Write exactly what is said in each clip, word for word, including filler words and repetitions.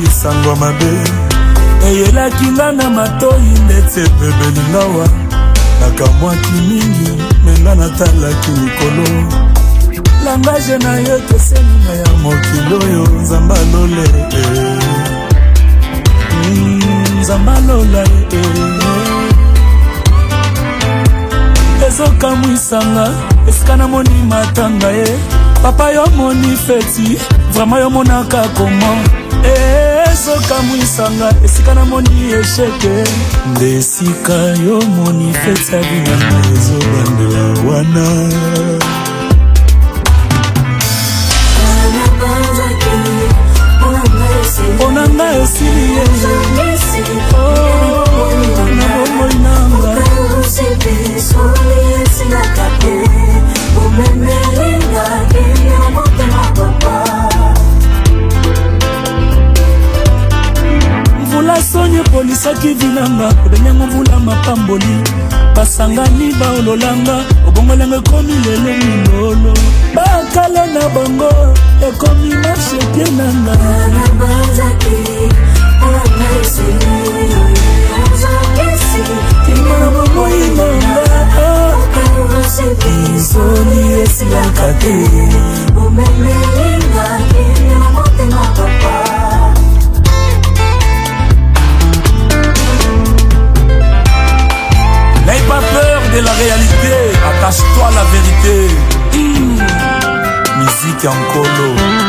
lisango mabe eyelaki nga na matoi ndetse epebelingawa nakamwaki mingi menga natalaki likolo langage na yo toselinga ya mokili oyo nzamba lole nzamba lola ezokamwisanga esika namoni matanga ye papa yo moni feti vraiment yo monaka comment ezokamwisanga esika namoni esheke nde esika yo moni feti abinanga ezobandela wana onanga esili ye na bomoi nanga mvula sonye polisaki vinanga odenyango mvula mapamboli basangani baololanga obongolanga ekomi lelo milolo bakala na bango ekomi masheke nanga kimana bomoi nanga izoli esilaka te n'aie pas peur de la réalité, attache-toi à la vérité. Mmh. Musique en colo.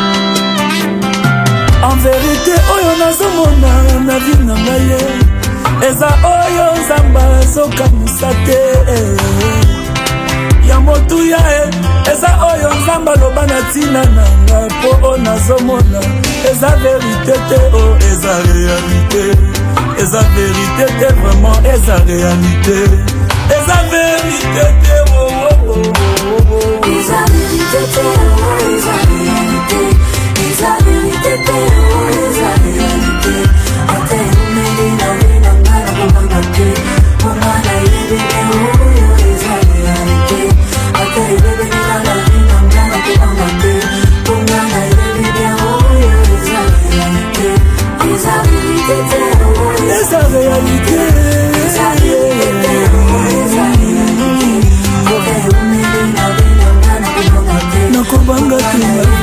En vérité, oyo nazomona na vie na ngaye eza oyo nzamba azokanisa te ya motuya e eza oyo nzamba loba na ntina nanga mpo o nazomona eza vérité te o eza réalité eza vérité te vraiment eza réalité eza vérité te o eza vérité te o eza réalité eza vérité te o eza réalité ate umeli na wina ngana kumanga te umana ibi ne o eza réalité ate ibi ne na wina ngana kumanga te umana ibi ne o eza réalité eza vérité te o eza réalité eza vérité te o eza réalité ate umeli na wina ngana kumanga te nakubanga te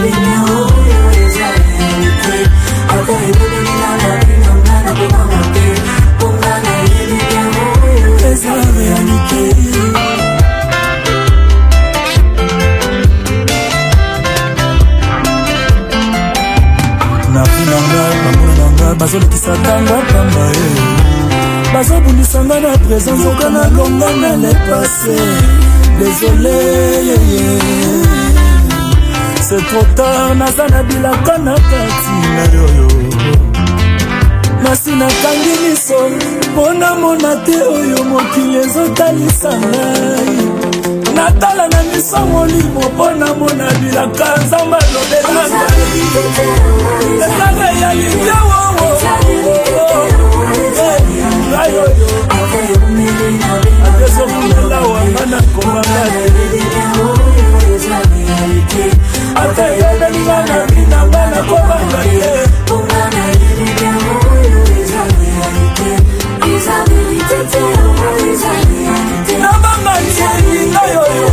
bazolekisakanga pamba ye bazobundisanga na présence oka na longa na le passé désolé c'est trop tard naza na bilaka na kati na yoyo nasi nakangi miso mpona mona te oyo mokili ezotalisa ngai natala na miso molimo mpona mona bilaka nzamba lobelanga eza réalité wowo atezokulela wanga na komanga ateyebelinga na binanga na komanga te nabangaliyelinga yoyo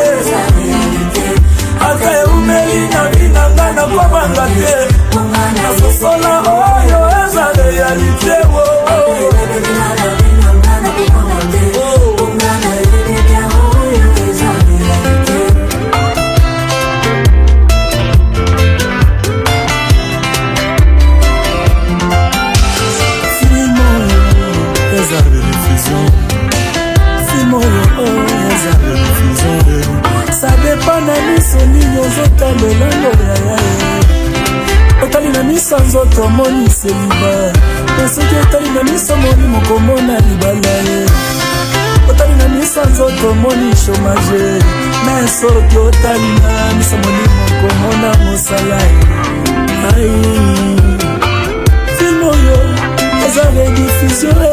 ateumeli na binanga na komanga te nasosola oyo eza réalité ça dépend na miso nini ozotalela loyaya otali na miso nzoto moni seliba soki otali na miso moni mokomona libala ye otali na miso nzoto moni chômage me soki otali na miso moni mokomona mosala ye film oyo eza rediffusion